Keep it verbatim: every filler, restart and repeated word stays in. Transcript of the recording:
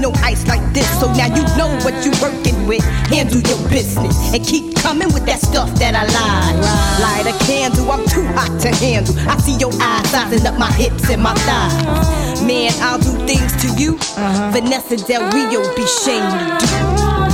no ice like this, so now you know what you working with. Handle your business and keep coming with that stuff that I lied. Light a candle, I'm too hot to handle. I see your eyes sizing up my hips and my thighs. Man, I'll do things to you Vanessa Del Rio be shamed to do.